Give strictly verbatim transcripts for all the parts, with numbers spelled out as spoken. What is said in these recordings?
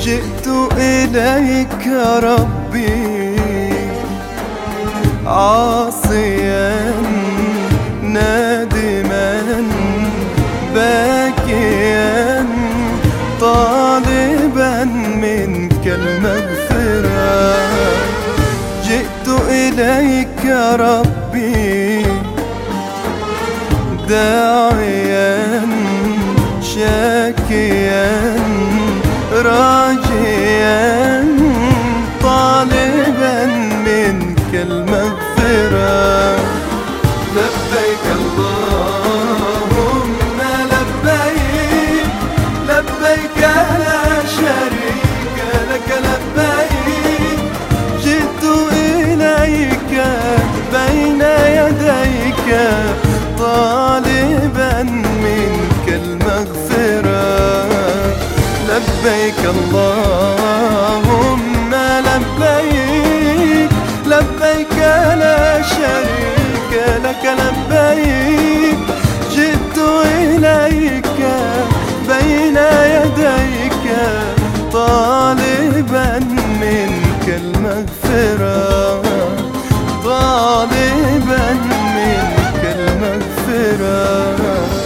جئت إليك يا ربي عاصيا نادما باكيا طالبا منك المغفرة. جئت إليك يا ربي داعيا شاكيا راجيا طالبا منك المغفرة. لبيك اللهم لبيك لبيك لا شريك لك لبيك. جئت إليك بين يديك طالبا منك المغفرة. لبيك اللهم لبيك لبيك لا شريك لك لبيك. جئت إليك بين يديك طالبا منك المغفرة طالبا منك المغفرة.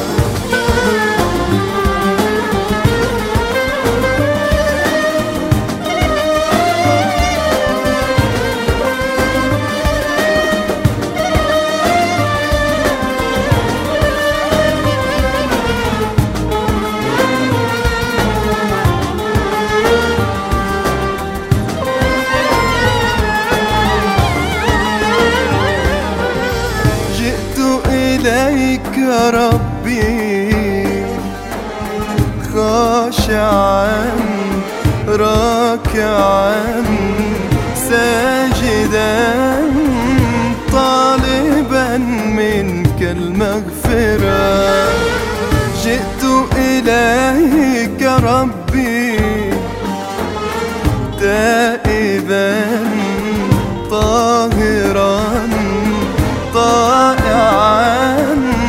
إليك يا ربي خاشعا راكعا ساجدا طالبا منك المغفرة. جئت إليك يا ربي تائبا طاهرا طائعا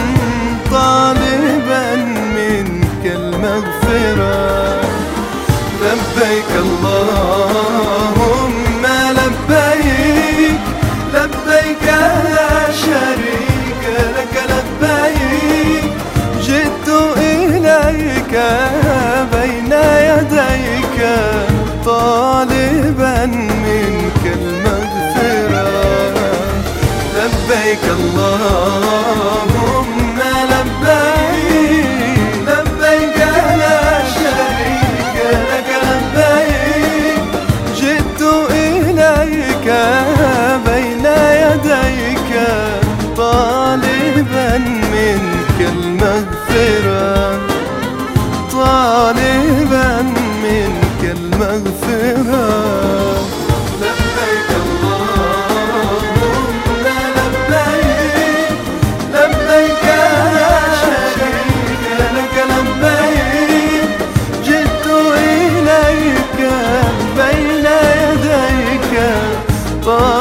طالبا منك المغفرة. لبيك اللهم لبيك لبيك لا شريك لك لبيك. جئت إليك بين يديك طالبا منك المغفرة. لبيك اللهم لبيك لبيك لا شريك لك لبيك. جئت إليك بين يديك طالبا منك المغفرة طالبا منك المغفرة. طالبا